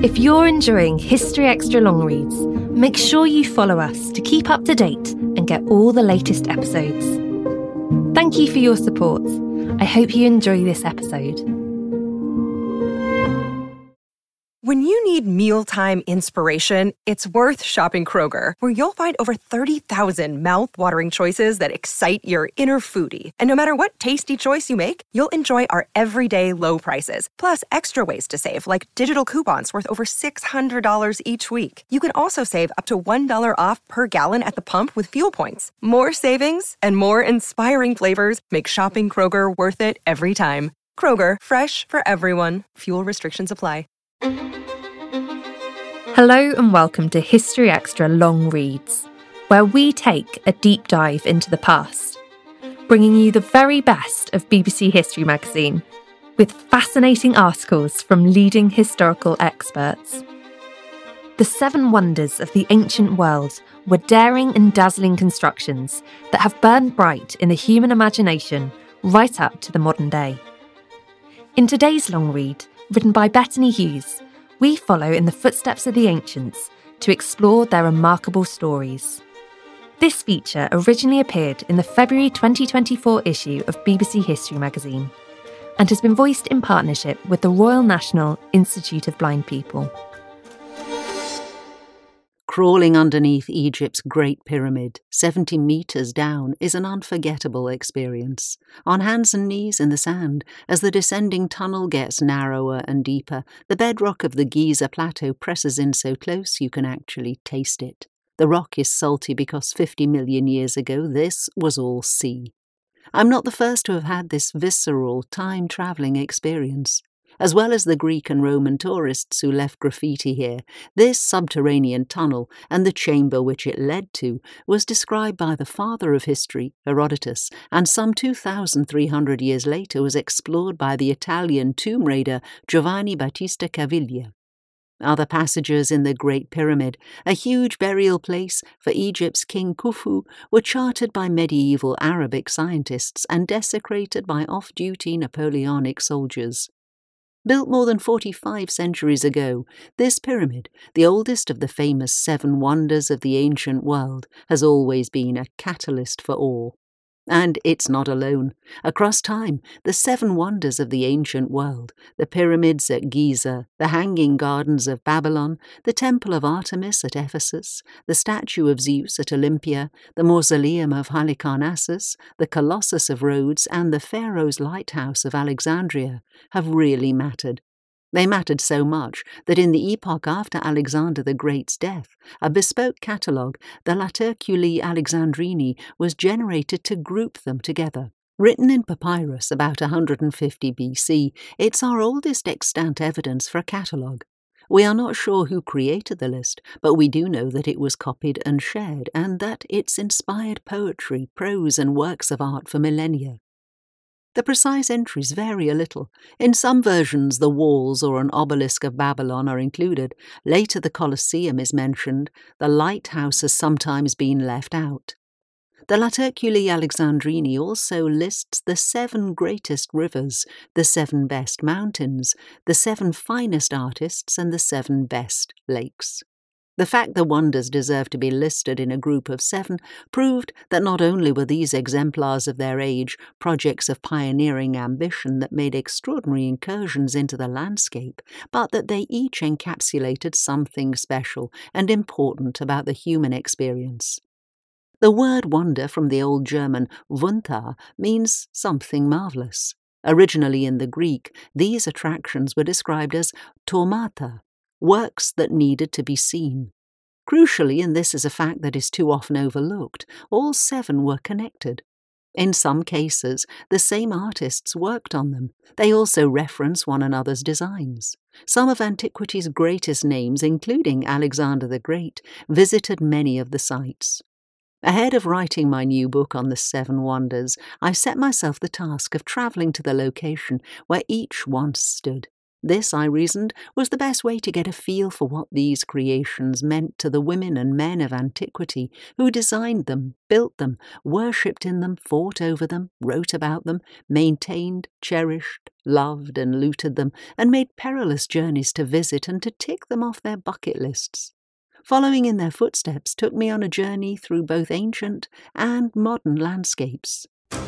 If you're enjoying History Extra long reads, make sure you follow us to keep up to date and get all the latest episodes. Thank you for your support. I hope you enjoy this episode. When you need mealtime inspiration, it's worth shopping Kroger, where you'll find over 30,000 mouth-watering choices that excite your inner foodie. And no matter what tasty choice you make, you'll enjoy our everyday low prices, plus extra ways to save, like digital coupons worth over $600 each week. You can also save up to $1 off per gallon at the pump with fuel points. More savings and more inspiring flavors make shopping Kroger worth it every time. Kroger, fresh for everyone. Fuel restrictions apply. Hello and welcome to History Extra Long Reads, where we take a deep dive into the past, bringing you the very best of BBC History magazine, with fascinating articles from leading historical experts. The 7 wonders of the ancient world were daring and dazzling constructions that have burned bright in the human imagination right up to the modern day. In today's long read, written by Bettany Hughes, we follow in the footsteps of the ancients to explore their remarkable stories. This feature originally appeared in the February 2024 issue of BBC History magazine and has been voiced in partnership with the Royal National Institute of Blind People. Crawling underneath Egypt's Great Pyramid, 70 metres down, is an unforgettable experience. On hands and knees in the sand, as the descending tunnel gets narrower and deeper, the bedrock of the Giza Plateau presses in so close you can actually taste it. The rock is salty because 50 million years ago this was all sea. I'm not the first to have had this visceral, time-travelling experience. As well as the Greek and Roman tourists who left graffiti here, this subterranean tunnel and the chamber which it led to was described by the father of history, Herodotus, and some 2,300 years later was explored by the Italian tomb raider Giovanni Battista Caviglia. Other passages in the Great Pyramid, a huge burial place for Egypt's King Khufu, were charted by medieval Arabic scientists and desecrated by off-duty Napoleonic soldiers. Built more than 45 centuries ago, this pyramid, the oldest of the famous 7 wonders of the ancient world, has always been a catalyst for awe. And it's not alone. Across time, the 7 wonders of the ancient world, the pyramids at Giza, the Hanging Gardens of Babylon, the Temple of Artemis at Ephesus, the statue of Zeus at Olympia, the Mausoleum of Halicarnassus, the Colossus of Rhodes, and the Pharaoh's Lighthouse of Alexandria, have really mattered. They mattered so much that in the epoch after Alexander the Great's death, a bespoke catalogue, the Laterculi Alexandrini, was generated to group them together. Written in papyrus about 150 BC, it's our oldest extant evidence for a catalogue. We are not sure who created the list, but we do know that it was copied and shared, and that it's inspired poetry, prose, and works of art for millennia. The precise entries vary a little. In some versions, the walls or an obelisk of Babylon are included. Later, the Colosseum is mentioned. The lighthouse has sometimes been left out. The Laterculi Alexandrini also lists the 7 greatest rivers, the 7 best mountains, the 7 finest artists, and the 7 best lakes. The fact the wonders deserve to be listed in a group of 7 proved that not only were these exemplars of their age projects of pioneering ambition that made extraordinary incursions into the landscape, but that they each encapsulated something special and important about the human experience. The word wonder from the Old German Wunder means something marvellous. Originally in the Greek, these attractions were described as taumata, works that needed to be seen. Crucially, and this is a fact that is too often overlooked, all 7 were connected. In some cases, the same artists worked on them. They also reference one another's designs. Some of antiquity's greatest names, including Alexander the Great, visited many of the sites. Ahead of writing my new book on the 7 wonders, I set myself the task of travelling to the location where each once stood. This, I reasoned, was the best way to get a feel for what these creations meant to the women and men of antiquity who designed them, built them, worshipped in them, fought over them, wrote about them, maintained, cherished, loved and looted them, and made perilous journeys to visit and to tick them off their bucket lists. Following in their footsteps took me on a journey through both ancient and modern landscapes.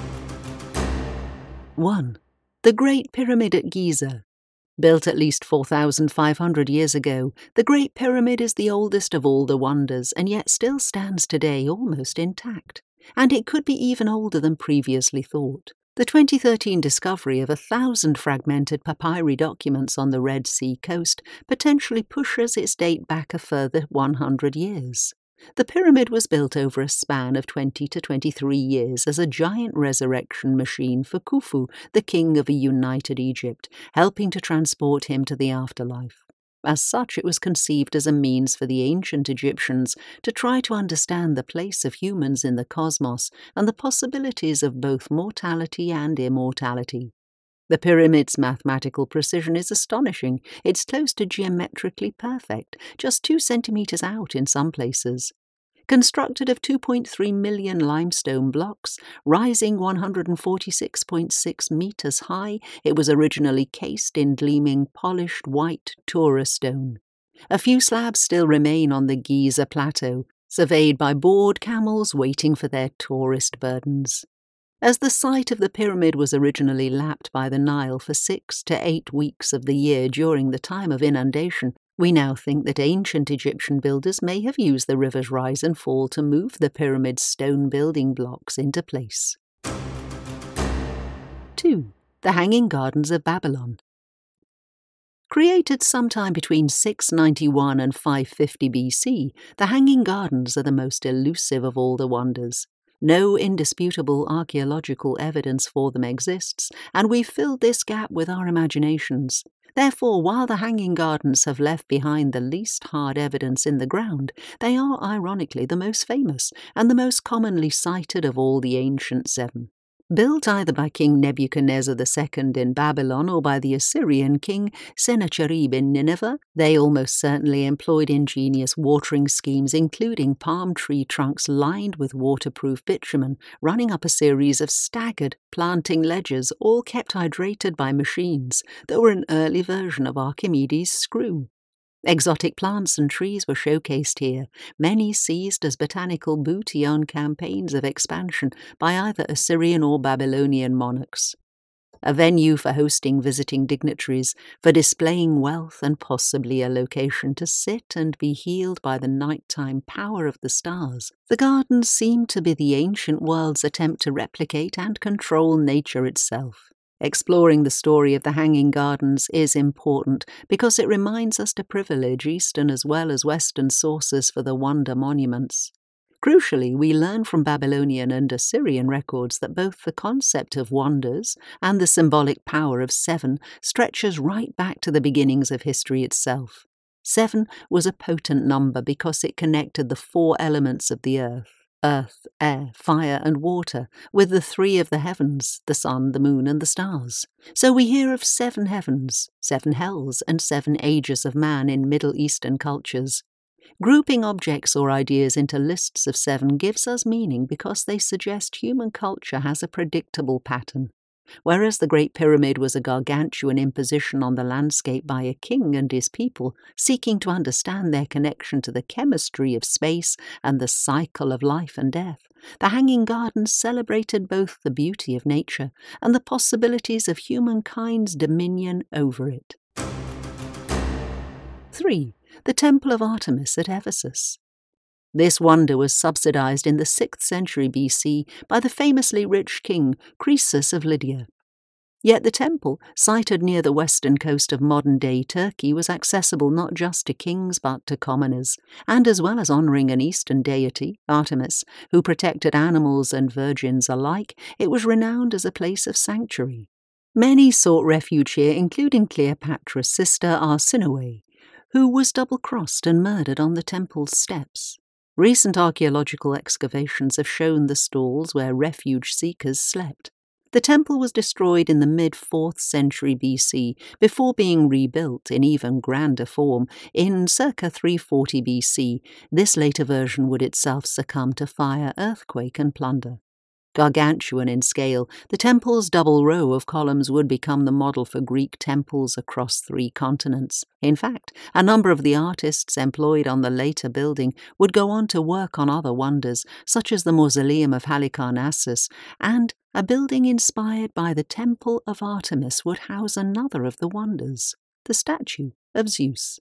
1. The Great Pyramid at Giza. Built at least 4,500 years ago, the Great Pyramid is the oldest of all the wonders and yet still stands today almost intact. And it could be even older than previously thought. The 2013 discovery of 1,000 fragmented papyri documents on the Red Sea coast potentially pushes its date back a further 100 years. The pyramid was built over a span of 20 to 23 years as a giant resurrection machine for Khufu, the king of a united Egypt, helping to transport him to the afterlife. As such, it was conceived as a means for the ancient Egyptians to try to understand the place of humans in the cosmos and the possibilities of both mortality and immortality. The pyramid's mathematical precision is astonishing. It's close to geometrically perfect, just 2 centimetres out in some places. Constructed of 2.3 million limestone blocks, rising 146.6 metres high, it was originally cased in gleaming, polished white Tura stone. A few slabs still remain on the Giza plateau, surveyed by bored camels waiting for their tourist burdens. As the site of the pyramid was originally lapped by the Nile for 6 to 8 weeks of the year during the time of inundation, we now think that ancient Egyptian builders may have used the river's rise and fall to move the pyramid's stone building blocks into place. 2. The Hanging Gardens of Babylon. Created sometime between 691 and 550 BC, the Hanging Gardens are the most elusive of all the wonders. No indisputable archaeological evidence for them exists, and we've filled this gap with our imaginations. Therefore, while the Hanging Gardens have left behind the least hard evidence in the ground, they are ironically the most famous and the most commonly cited of all the ancient 7. Built either by King Nebuchadnezzar II in Babylon or by the Assyrian king Sennacherib in Nineveh, they almost certainly employed ingenious watering schemes including palm tree trunks lined with waterproof bitumen, running up a series of staggered planting ledges, all kept hydrated by machines that were an early version of Archimedes' screw. Exotic plants and trees were showcased here, many seized as botanical booty on campaigns of expansion by either Assyrian or Babylonian monarchs. A venue for hosting visiting dignitaries, for displaying wealth and possibly a location to sit and be healed by the nighttime power of the stars, the gardens seem to be the ancient world's attempt to replicate and control nature itself. Exploring the story of the Hanging Gardens is important because it reminds us to privilege Eastern as well as Western sources for the wonder monuments. Crucially, we learn from Babylonian and Assyrian records that both the concept of wonders and the symbolic power of 7 stretches right back to the beginnings of history itself. 7 was a potent number because it connected the 4 elements of the earth, air, fire, and water, with the 3 of the heavens, the sun, the moon, and the stars. So we hear of 7 heavens, 7 hells, and 7 ages of man in Middle Eastern cultures. Grouping objects or ideas into lists of 7 gives us meaning because they suggest human culture has a predictable pattern. Whereas the Great Pyramid was a gargantuan imposition on the landscape by a king and his people, seeking to understand their connection to the chemistry of space and the cycle of life and death, the Hanging Gardens celebrated both the beauty of nature and the possibilities of humankind's dominion over it. 3. The Temple of Artemis at Ephesus. This wonder was subsidized in the 6th century BC by the famously rich king Croesus of Lydia. Yet the temple, sited near the western coast of modern-day Turkey, was accessible not just to kings but to commoners, and as well as honouring an eastern deity, Artemis, who protected animals and virgins alike, it was renowned as a place of sanctuary. Many sought refuge here, including Cleopatra's sister Arsinoe, who was double-crossed and murdered on the temple's steps. Recent archaeological excavations have shown the stalls where refuge seekers slept. The temple was destroyed in the mid-4th century BC before being rebuilt in even grander form in circa 340 BC. This later version would itself succumb to fire, earthquake and plunder. Gargantuan in scale, the temple's double row of columns would become the model for Greek temples across 3 continents. In fact, a number of the artists employed on the later building would go on to work on other wonders, such as the Mausoleum of Halicarnassus, and a building inspired by the Temple of Artemis would house another of the wonders, the statue of Zeus.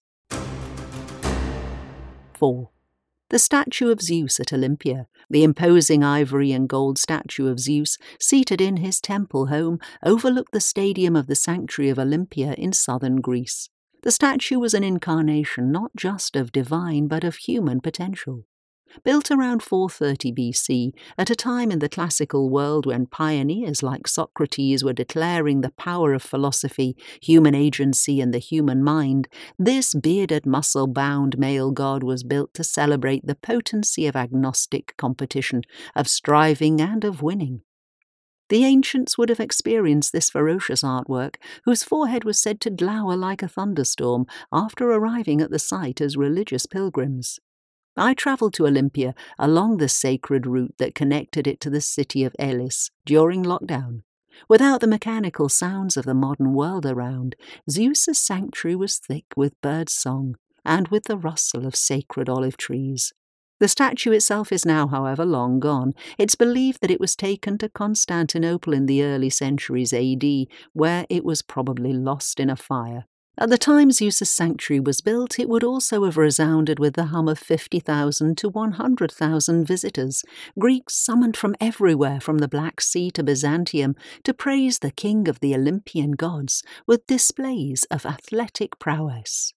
4. The statue of Zeus at Olympia, the imposing ivory and gold statue of Zeus, seated in his temple home, overlooked the stadium of the Sanctuary of Olympia in southern Greece. The statue was an incarnation not just of divine but of human potential. Built around 430 BC, at a time in the classical world when pioneers like Socrates were declaring the power of philosophy, human agency and the human mind, this bearded, muscle-bound male god was built to celebrate the potency of agnostic competition, of striving and of winning. The ancients would have experienced this ferocious artwork, whose forehead was said to glower like a thunderstorm after arriving at the site as religious pilgrims. I travelled to Olympia along the sacred route that connected it to the city of Elis during lockdown. Without the mechanical sounds of the modern world around, Zeus's sanctuary was thick with bird song and with the rustle of sacred olive trees. The statue itself is now, however, long gone. It's believed that it was taken to Constantinople in the early centuries AD, where it was probably lost in a fire. At the time Zeus's sanctuary was built, it would also have resounded with the hum of 50,000 to 100,000 visitors, Greeks summoned from everywhere from the Black Sea to Byzantium to praise the king of the Olympian gods with displays of athletic prowess.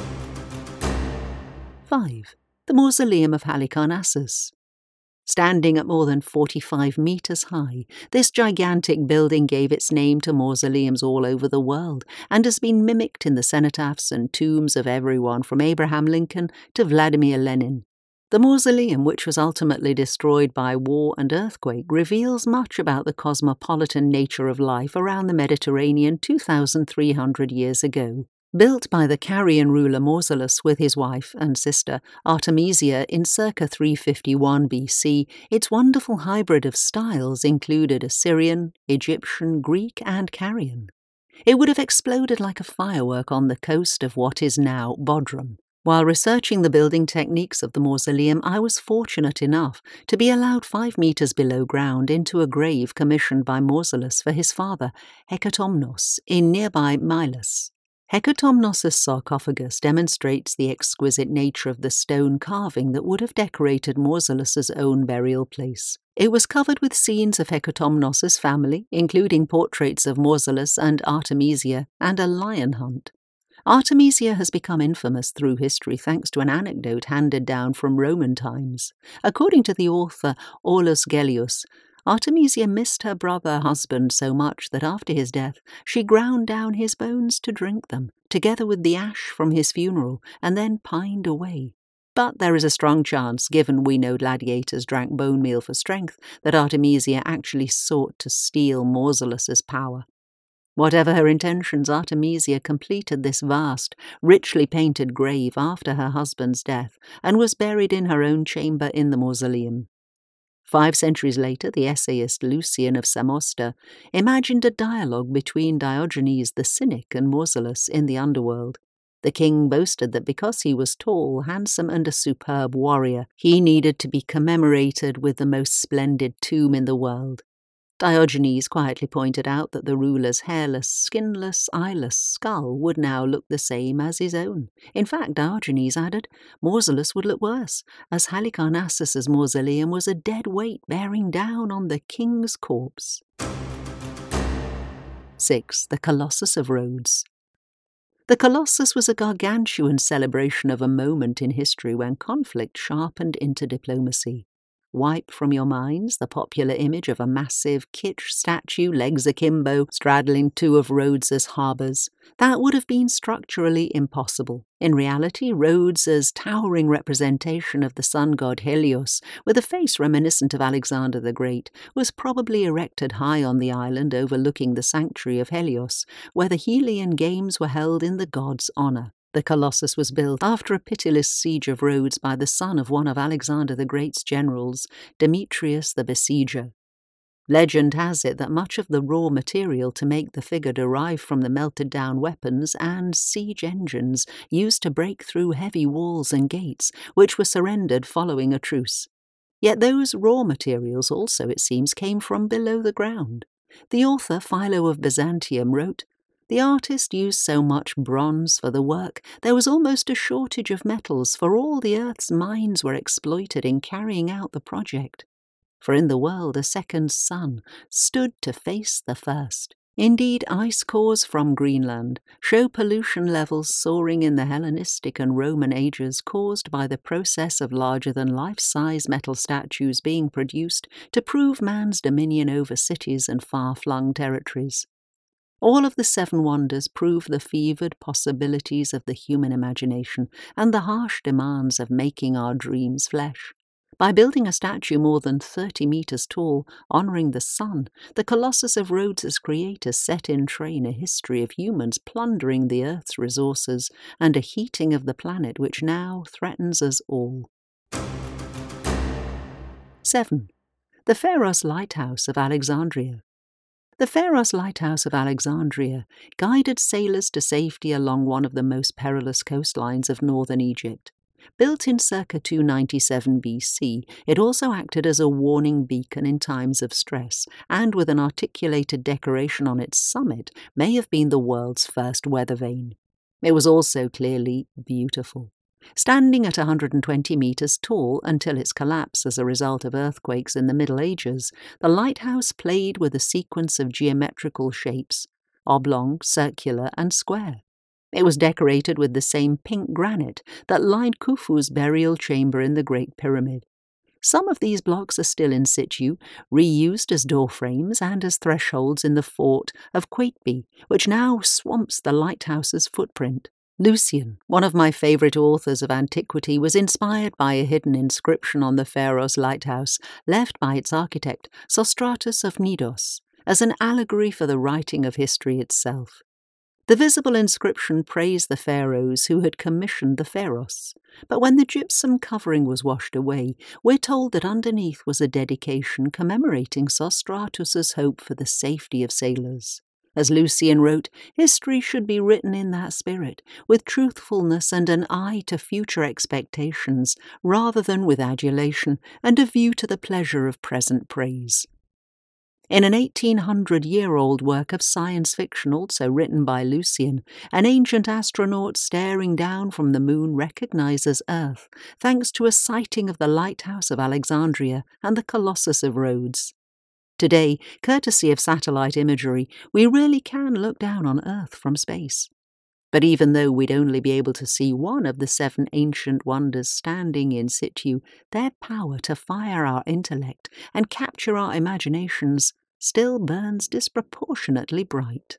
5. The Mausoleum of Halicarnassus. Standing at more than 45 metres high, this gigantic building gave its name to mausoleums all over the world and has been mimicked in the cenotaphs and tombs of everyone from Abraham Lincoln to Vladimir Lenin. The mausoleum, which was ultimately destroyed by war and earthquake, reveals much about the cosmopolitan nature of life around the Mediterranean 2,300 years ago. Built by the Carian ruler Mausolus with his wife and sister Artemisia in circa 351 BC, its wonderful hybrid of styles included Assyrian, Egyptian, Greek and Carian. It would have exploded like a firework on the coast of what is now Bodrum. While researching the building techniques of the mausoleum, I was fortunate enough to be allowed 5 metres below ground into a grave commissioned by Mausolus for his father, Hecatomnos, in nearby Milos. Hecatomnos' sarcophagus demonstrates the exquisite nature of the stone carving that would have decorated Mausolus' own burial place. It was covered with scenes of Hecatomnos' family, including portraits of Mausolus and Artemisia, and a lion hunt. Artemisia has become infamous through history thanks to an anecdote handed down from Roman times. According to the author Aulus Gellius, Artemisia missed her brother-husband so much that after his death she ground down his bones to drink them, together with the ash from his funeral, and then pined away. But there is a strong chance, given we know gladiators drank bone meal for strength, that Artemisia actually sought to steal Mausolus' power. Whatever her intentions, Artemisia completed this vast, richly painted grave after her husband's death, and was buried in her own chamber in the mausoleum. 5 centuries later, the essayist Lucian of Samosta imagined a dialogue between Diogenes the Cynic and Mausolus in the underworld. The king boasted that because he was tall, handsome, and a superb warrior, he needed to be commemorated with the most splendid tomb in the world. Diogenes quietly pointed out that the ruler's hairless, skinless, eyeless skull would now look the same as his own. In fact, Diogenes added, Mausolus would look worse, as Halicarnassus' mausoleum was a dead weight bearing down on the king's corpse. 6. The Colossus of Rhodes. The Colossus was a gargantuan celebration of a moment in history when conflict sharpened into diplomacy. Wipe from your minds the popular image of a massive kitsch statue, legs akimbo, straddling two of Rhodes's harbours. That would have been structurally impossible. In reality, Rhodes's towering representation of the sun god Helios, with a face reminiscent of Alexander the Great, was probably erected high on the island overlooking the sanctuary of Helios, where the Helian Games were held in the god's honour. The Colossus was built after a pitiless siege of Rhodes by the son of one of Alexander the Great's generals, Demetrius the Besieger. Legend has it that much of the raw material to make the figure derived from the melted-down weapons and siege engines used to break through heavy walls and gates, which were surrendered following a truce. Yet those raw materials also, it seems, came from below the ground. The author, Philo of Byzantium, wrote, "The artist used so much bronze for the work, there was almost a shortage of metals, for all the earth's mines were exploited in carrying out the project. For in the world a second sun stood to face the first. Indeed, ice cores from Greenland show pollution levels soaring in the Hellenistic and Roman ages caused by the process of larger-than-life-size metal statues being produced to prove man's dominion over cities and far-flung territories. All of the seven wonders prove the fevered possibilities of the human imagination and the harsh demands of making our dreams flesh. By building a statue more than 30 meters tall, honoring the sun, the Colossus of Rhodes's creator set in train a history of humans plundering the Earth's resources and a heating of the planet which now threatens us all. 7. The Pharos Lighthouse of Alexandria. The Pharos Lighthouse of Alexandria guided sailors to safety along one of the most perilous coastlines of northern Egypt. Built in circa 297 BC, it also acted as a warning beacon in times of stress, and with an articulated decoration on its summit, may have been the world's first weather vane. It was also clearly beautiful. Standing at 120 meters tall until its collapse as a result of earthquakes in the Middle Ages, the lighthouse played with a sequence of geometrical shapes, oblong, circular, and square. It was decorated with the same pink granite that lined Khufu's burial chamber in the Great Pyramid. Some of these blocks are still in situ, reused as doorframes and as thresholds in the fort of Quateby, which now swamps the lighthouse's footprint. Lucian, one of my favourite authors of antiquity, was inspired by a hidden inscription on the Pharos lighthouse left by its architect, Sostratus of Knidos, as an allegory for the writing of history itself. The visible inscription praised the pharaohs who had commissioned the Pharos, but when the gypsum covering was washed away, we're told that underneath was a dedication commemorating Sostratus's hope for the safety of sailors. As Lucian wrote, history should be written in that spirit, with truthfulness and an eye to future expectations, rather than with adulation and a view to the pleasure of present praise. In an 1800-year-old work of science fiction also written by Lucian, an ancient astronaut staring down from the moon recognizes Earth, thanks to a sighting of the lighthouse of Alexandria and the Colossus of Rhodes. Today, courtesy of satellite imagery, we really can look down on Earth from space. But even though we'd only be able to see one of the seven ancient wonders standing in situ, their power to fire our intellect and capture our imaginations still burns disproportionately bright.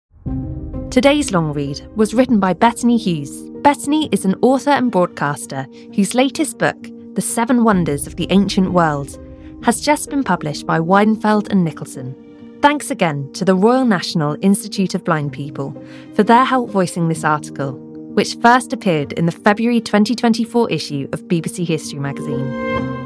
Today's long read was written by Bettany Hughes. Bettany is an author and broadcaster whose latest book, The Seven Wonders of the Ancient World, has just been published by Weidenfeld and Nicholson. Thanks again to the Royal National Institute of Blind People for their help voicing this article, which first appeared in the February 2024 issue of BBC History magazine.